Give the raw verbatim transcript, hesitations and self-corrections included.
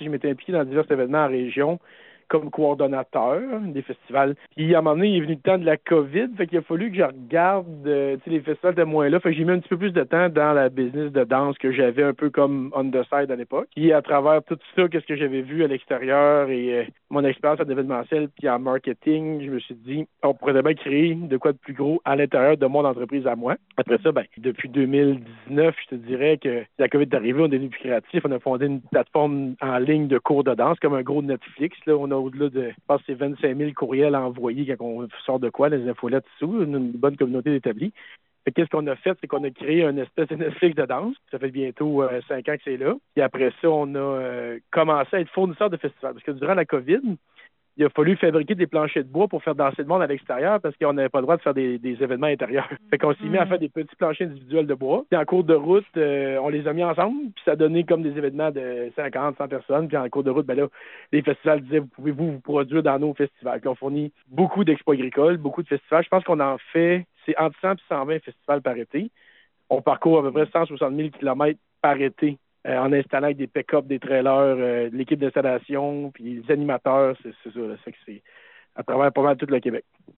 je m'étais impliqué dans divers événements en région comme coordonnateur des festivals. Puis à un moment donné, il est venu le temps de la COVID, fait qu'il a fallu que je regarde euh, tu sais, les festivals de moins là. Fait que j'ai mis un petit peu plus de temps dans la business de danse que j'avais un peu comme on the side à l'époque. Puis à travers tout ça, qu'est-ce que j'avais vu à l'extérieur et euh, mon expérience en événementiel puis en marketing, je me suis dit, on pourrait bien créer de quoi de plus gros à l'intérieur de mon entreprise à moi. Après ça, ben, depuis deux mille dix-neuf, je te dirais que la COVID est arrivée, on est devenu plus créatif, on a fondé une plateforme en ligne de cours de danse, comme un gros Netflix. Là, on a au-delà de, je pense que c'est vingt-cinq mille courriels à envoyer quand on sort de quoi, les infolettes sous, une, une bonne communauté d'établis. Fait qu'est-ce qu'on a fait, c'est qu'on a créé un espèce de Netflix de danse. Ça fait bientôt euh, cinq ans que c'est là. Et après ça, on a euh, commencé à être fournisseur de festivals. Parce que durant la COVID, il a fallu fabriquer des planchers de bois pour faire danser le monde à l'extérieur parce qu'on n'avait pas le droit de faire des, des événements intérieurs. Fait qu'on s'est mis à faire des petits planchers individuels de bois. Puis en cours de route, euh, on les a mis ensemble. Puis ça a donné comme des événements de cinquante, cent personnes. Puis en cours de route, ben là, les festivals disaient, vous pouvez-vous vous produire dans nos festivals. Puis on fournit beaucoup d'expos agricoles, beaucoup de festivals. Je pense qu'on en fait, c'est entre cent et cent vingt festivals par été. On parcourt à peu près cent soixante mille kilomètres par été. Euh, en installant avec des pick-up, des trailers, euh, l'équipe d'installation, puis les animateurs, c'est, c'est ça. Là, c'est que c'est à travers pas mal tout le Québec.